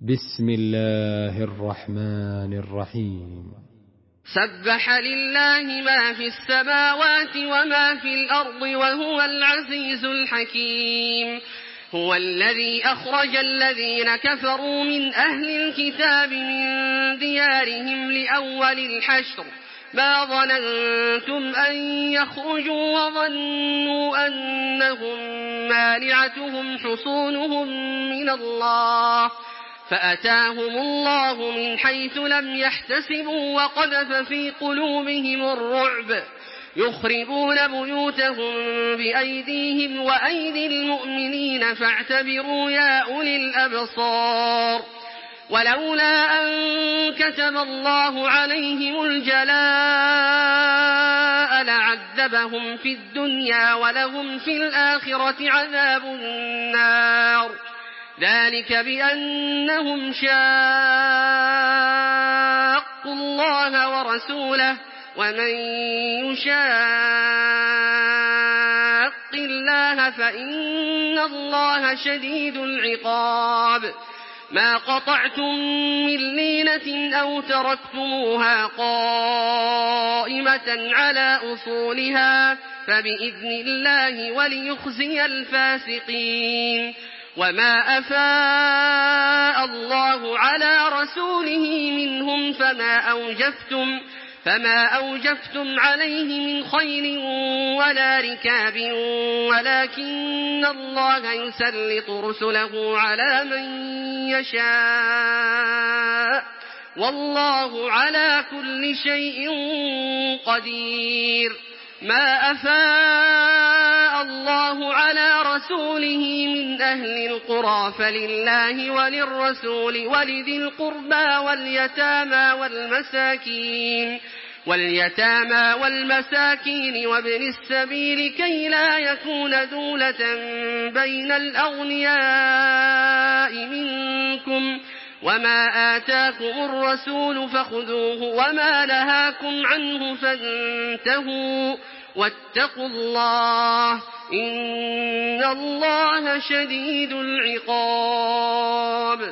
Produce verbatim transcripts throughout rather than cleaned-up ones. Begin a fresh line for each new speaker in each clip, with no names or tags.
بسم الله الرحمن الرحيم.
سبح لله ما في السماوات وما في الأرض وهو العزيز الحكيم. هو الذي أخرج الذين كفروا من أهل الكتاب من ديارهم لأول الحشر ما ظننتم أن يخرجوا وظنوا أنهم مانعتهم حصونهم من الله فأتاهم الله من حيث لم يحتسبوا وقذف في قلوبهم الرعب يخربون بيوتهم بأيديهم وأيدي المؤمنين فاعتبروا يا أولي الأبصار. ولولا أن كتب الله عليهم الجلاء لعذبهم في الدنيا ولهم في الآخرة عذاب النار ذلك بأنهم شاقوا الله ورسوله ومن يشاق الله فإن الله شديد العقاب. ما قطعتم من لينة أو تركتموها قائمة على أصولها فبإذن الله وليخزي الفاسقين. وما أفاء الله على رسوله منهم فما أوجفتم فما أوجفتم عليه من خيل ولا ركاب ولكن الله يسلط رسله على من يشاء والله على كل شيء قدير. ما أفاء الله على رسوله من أهل القرى فلله وللرسول ولذي القربى واليتامى والمساكين واليتامى والمساكين وابن السبيل كي لا يكون دولة بين الأغنياء منكم. وما آتاكم الرسول فخذوه وما نهاكم عنه فانتهوا واتقوا الله إن الله شديد العقاب.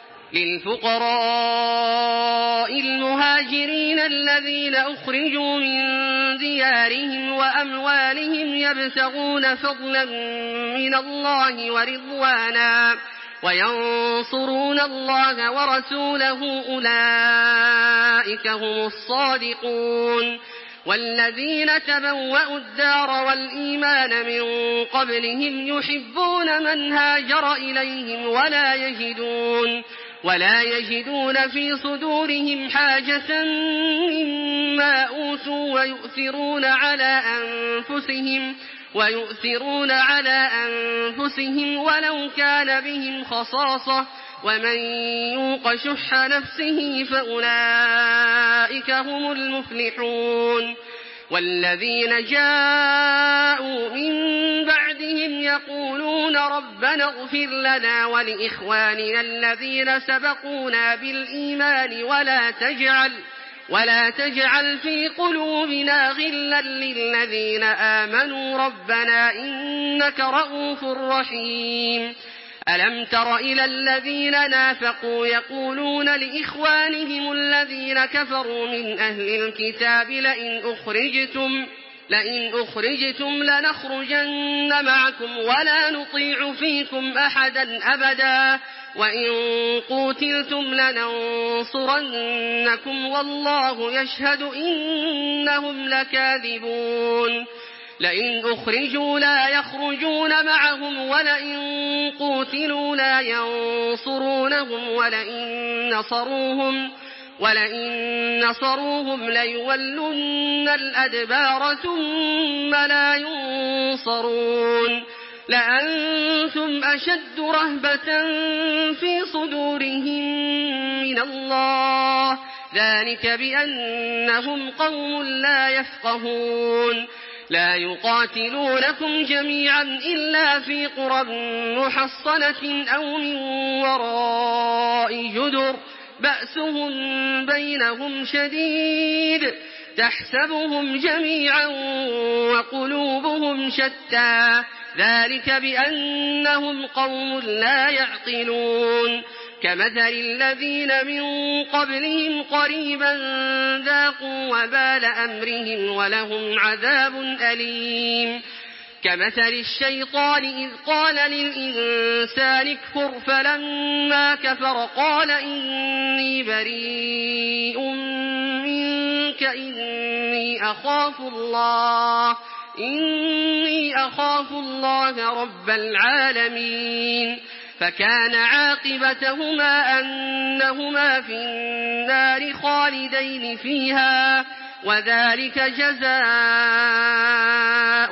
للفقراء المهاجرين الذين أخرجوا من ديارهم وأموالهم يبتغون فضلا من الله ورضوانا وينصرون الله ورسوله أولئك هم الصادقون. والذين تبوأوا الدار والإيمان من قبلهم يحبون من هاجر إليهم ولا يجدون ولا يجدون في صدورهم حاجة مما أوتوا ويؤثرون على أنفسهم ويؤثرون على أنفسهم ولو كان بهم خصاصة ومن يوق شح نفسه فأولئك هم المفلحون. والذين جاءوا من بعدهم يقولون ربنا اغفر لنا ولإخواننا الذين سبقونا بالإيمان ولا تجعل ولا تجعل في قلوبنا غلا للذين آمنوا ربنا إنك رؤوف رحيم. ألم تر إلى الذين نافقوا يقولون لإخوانهم الذين كفروا من أهل الكتاب لئن أخرجتم لئن أخرجتم لنخرجن معكم ولا نطيع فيكم أحدا أبدا وإن قوتلتم لننصرنكم والله يشهد إنهم لكاذبون. لئن أخرجوا لا يخرجون معهم ولئن قوتلوا لا ينصرونهم ولئن نصروهم ولئن نصروهم ليولن الأدبار ثم لا ينصرون. لأنتم أشد رهبة في صدورهم من الله ذلك بأنهم قوم لا يفقهون. لا يقاتلونكم جميعا إلا في قرى محصنة أو من وراء جدر بأسهم بينهم شديد تحسبهم جميعا وقلوبهم شتى ذلك بأنهم قوم لا يعقلون. كمثل الذين من قبلهم قريبا ذاقوا وبال أمرهم ولهم عذاب أليم كمثل الشيطان إذ قال للإنسان اكفر فلما كفر قال إني بريء منك إني أخاف الله إني أخاف الله رب العالمين فكان عاقبتهما أنهما في النار خالدين فيها وذلك جزاء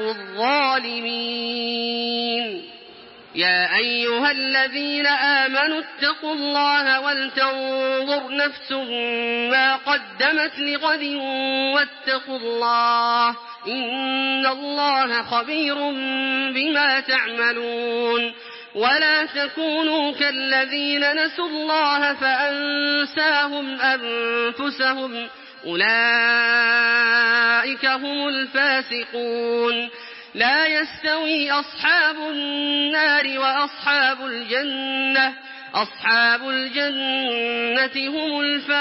الظالمين يا أيها الذين آمنوا اتقوا الله ولتنظر نفس ما قدمت لغد واتقوا الله إن الله خبير بما تعملون ولا تكونوا كالذين نسوا الله فأنساهم أنفسهم أولئك هم الفاسقون لا يستوي أصحاب النار وأصحاب الجنة أصحاب الجنة هم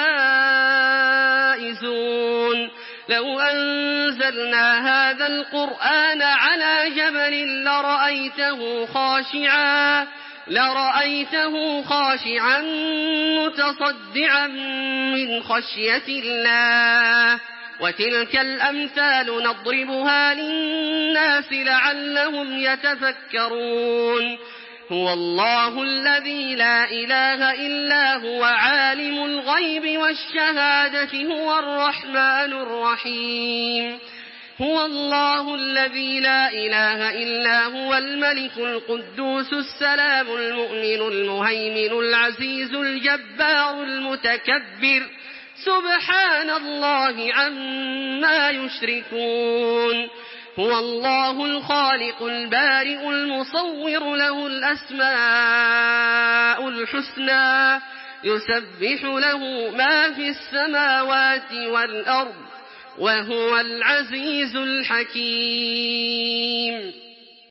الفائزون لو أنزلنا هذا القرآن على جبل لرأيته خاشعا لرأيته خاشعا متصدعا من خشية الله وتلك الأمثال نضربها للناس لعلهم يتفكرون هو الله الذي لا إله إلا هو عالم الغيب والشهادة هو الرحمن الرحيم هو الله الذي لا إله إلا هو الملك القدوس السلام المؤمن المهيمن العزيز الجبار المتكبر سبحان الله عما يشركون هو الله الخالق البارئ المصور له الأسماء الحسنى يسبح له ما في السماوات والأرض وهو العزيز الحكيم